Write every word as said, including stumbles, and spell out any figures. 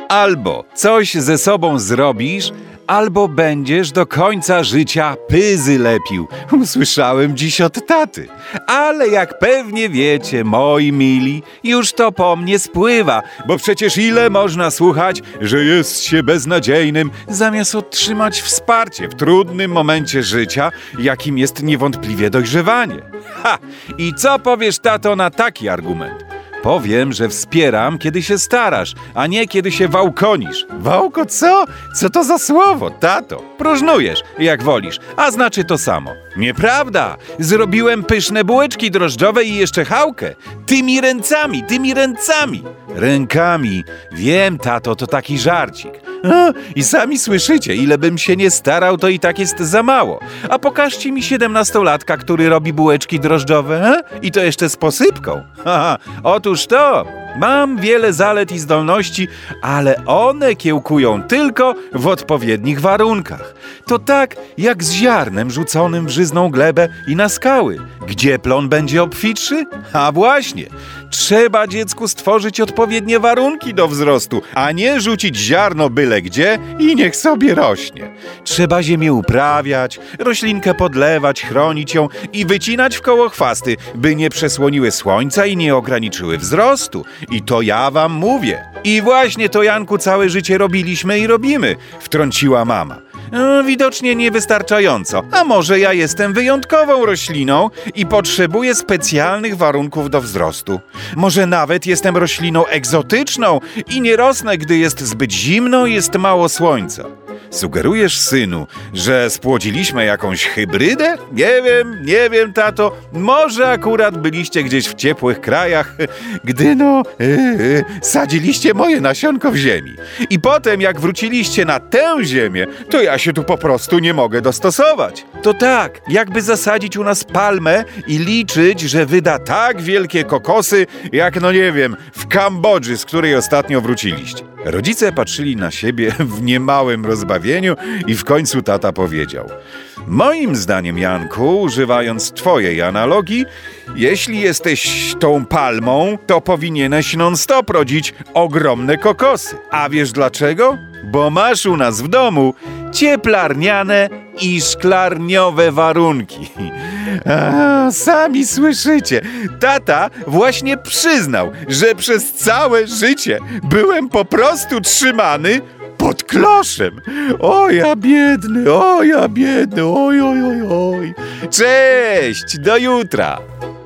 Albo coś ze sobą zrobisz, albo będziesz do końca życia pyzy lepił. Usłyszałem dziś od taty. Ale jak pewnie wiecie, moi mili, już to po mnie spływa, bo przecież ile można słuchać, że jest się beznadziejnym, zamiast otrzymać wsparcie w trudnym momencie życia, jakim jest niewątpliwie dojrzewanie. Ha! I co powiesz, tato, na taki argument? Powiem, że wspieram, kiedy się starasz, a nie kiedy się wałkonisz. Wałko co? Co to za słowo, tato? Próżnujesz, jak wolisz, a znaczy to samo. Nieprawda! Zrobiłem pyszne bułeczki drożdżowe i jeszcze chałkę. Tymi ręcami, tymi ręcami. Rękami. Wiem, tato, to taki żarcik. O, i sami słyszycie, ile bym się nie starał, to i tak jest za mało. A pokażcie mi siedemnastolatka, który robi bułeczki drożdżowe, he? I to jeszcze z posypką. Haha, otóż to, mam wiele zalet i zdolności, ale one kiełkują tylko w odpowiednich warunkach. To tak, jak z ziarnem rzuconym w żyzną glebę i na skały. Gdzie plon będzie obfitszy? A właśnie, trzeba dziecku stworzyć odpowiednie warunki do wzrostu, a nie rzucić ziarno byle gdzie i niech sobie rośnie. Trzeba ziemię uprawiać, roślinkę podlewać, chronić ją i wycinać w koło chwasty, by nie przesłoniły słońca i nie ograniczyły wzrostu. I to ja wam mówię. I właśnie to, Janku, całe życie robiliśmy i robimy, wtrąciła mama. No, widocznie niewystarczająco. A może ja jestem wyjątkową rośliną i potrzebuję specjalnych warunków do wzrostu. Może nawet jestem rośliną egzotyczną i nie rosnę, gdy jest zbyt zimno i jest mało słońca. Sugerujesz, synu, że spłodziliśmy jakąś hybrydę? Nie wiem, nie wiem, tato. Może akurat byliście gdzieś w ciepłych krajach, gdy no yy, sadziliście moje nasionko w ziemi. I potem, jak wróciliście na tę ziemię, to ja się tu po prostu nie mogę dostosować. To tak, jakby zasadzić u nas palmę i liczyć, że wyda tak wielkie kokosy, jak no nie wiem, w Kambodży, z której ostatnio wróciliście. Rodzice patrzyli na siebie w niemałym rozbawieniu i w końcu tata powiedział: moim zdaniem, Janku, używając twojej analogii, jeśli jesteś tą palmą, to powinieneś non-stop rodzić ogromne kokosy. A wiesz dlaczego? Bo masz u nas w domu cieplarniane i szklarniowe warunki. A, sami słyszycie, tata właśnie przyznał, że przez całe życie byłem po prostu trzymany pod kloszem. O ja biedny, o ja biedny, oj, oj, oj, oj. Cześć, do jutra.